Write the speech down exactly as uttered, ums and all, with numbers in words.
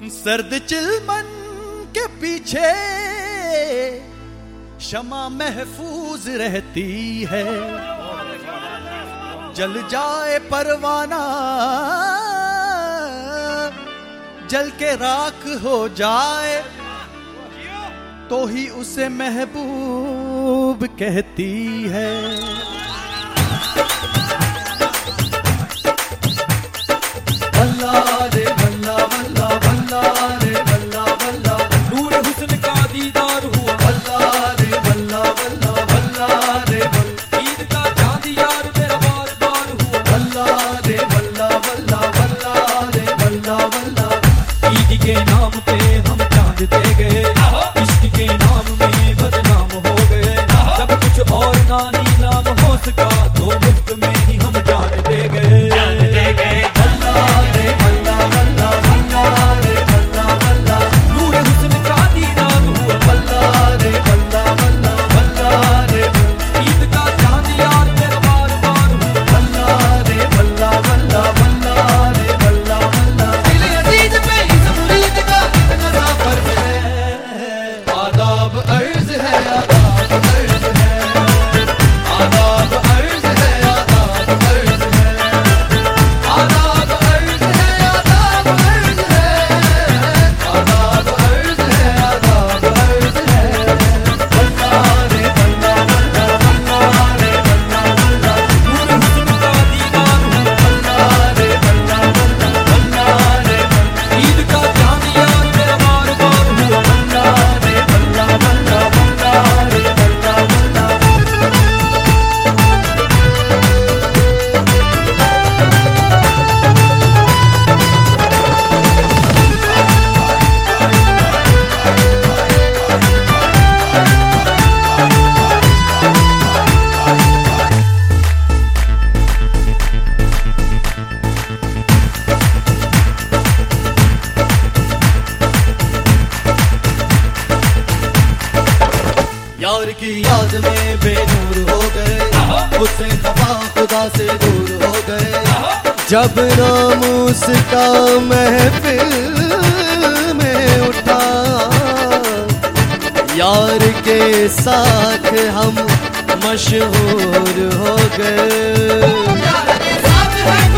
सर्द चिलमन के पीछे शमा महफूज रहती है, जल जाए परवाना जल के राख हो जाए तो ही उसे महबूब कहती है। अल्लाह रे बल्ला बल्ला बल्ला रे बल्ला बल्ला, नूर हुस्न का दीदार हुआ। अल्लाह रे बल्ला बल्ला बल्ला रे बल्ला, ईद का चांद यार मेरा बार बार हुआ। अल्लाह रे बल्ला बल्ला बल्ला रे बल्ला बल्ला, ईद के नाम पे हम चांद दे गए, इश्क के नाम में बदनाम हो गए। जब कुछ और ना नीलाम हो सका तो मुफ्त में ही हम जान दे गए। यार की याद में बेनूर हो गए, उससे खफा खुदा से दूर हो गए। जब नामूस का महफिल में उठा, यार के साथ हम मशहूर हो गए।